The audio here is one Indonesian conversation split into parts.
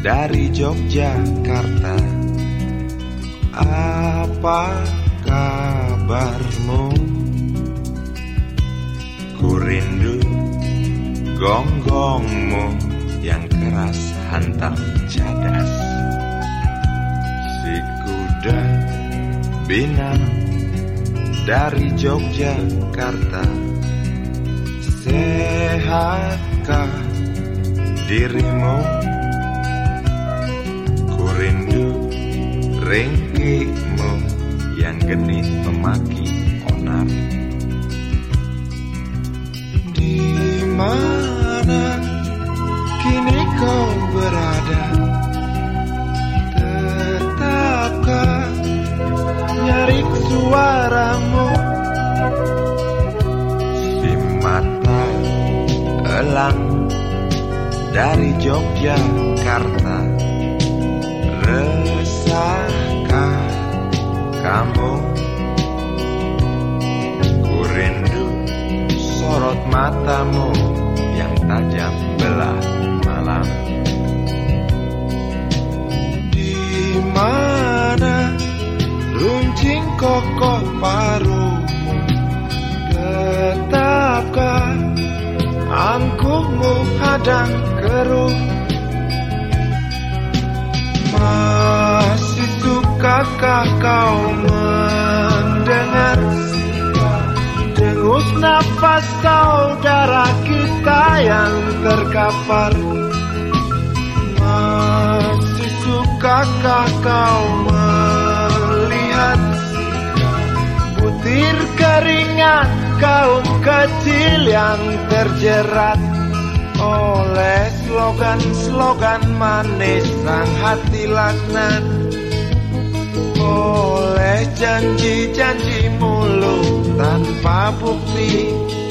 dari Yogyakarta. Apa kabarmu? Ku rindu gonggongmu yang keras hantam cadas. Si kuda binang dari Yogyakarta. Sehatkah dirimu? Ku rindu ringkimu yang genit memaki onar. Di mana kini kau berada? Tetapkah nyaring suaramu? Si mata elang dari Yogyakarta. Resahkah kamu? Ku rindu sorot matamu yang tajam belah malam. Di mana runcing kokoh paruhmu? Tetapkah angkuhmu hadang keruh? Masih sukakah kau mendengar dengus nafas saudara kita yang terkapar? Masih sukakah kau melihat butir keringat kaum kecil yang terjerat oleh slogan-slogan manis sang hati laknat, oleh janji-janji mulut tanpa bukti.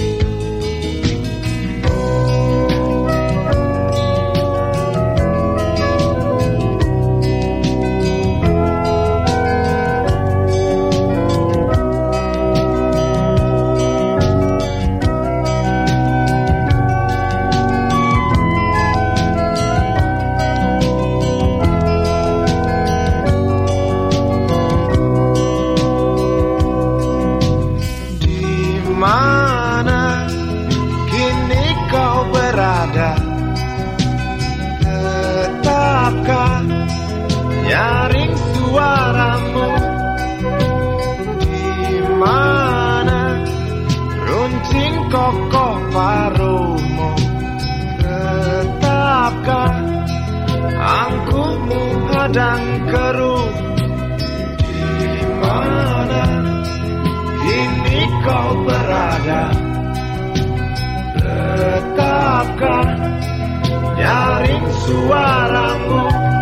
Mana kini kau berada? Tetapkah nyaring suaramu? Di mana runcing kokoh paruhmu? Tetapkah angkuhmu hadang keruh? Di mana kini kau berada? Tetapkah nyaring suaramu?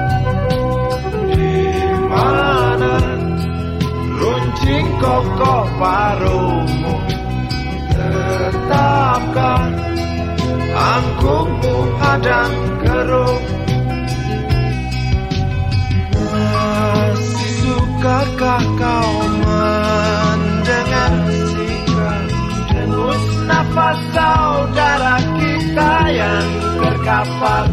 Di mana runcing kokoh paruhmu? Tetapkah angkuhmu hadang keruh? Masih sukakah kau mendengar sikap dengus nafas saudara kita yang terkapar?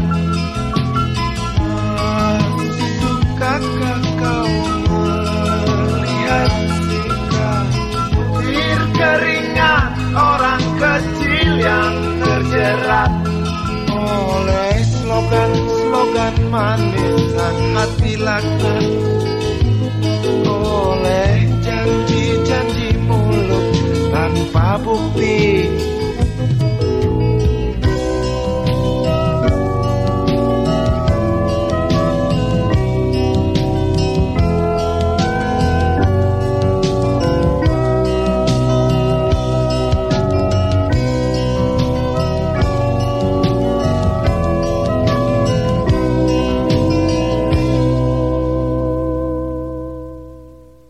Masih sukakah kau melihat sikap butir keringat orang kecil yang terjerat oleh slogan-slogan manis dan hati laknat?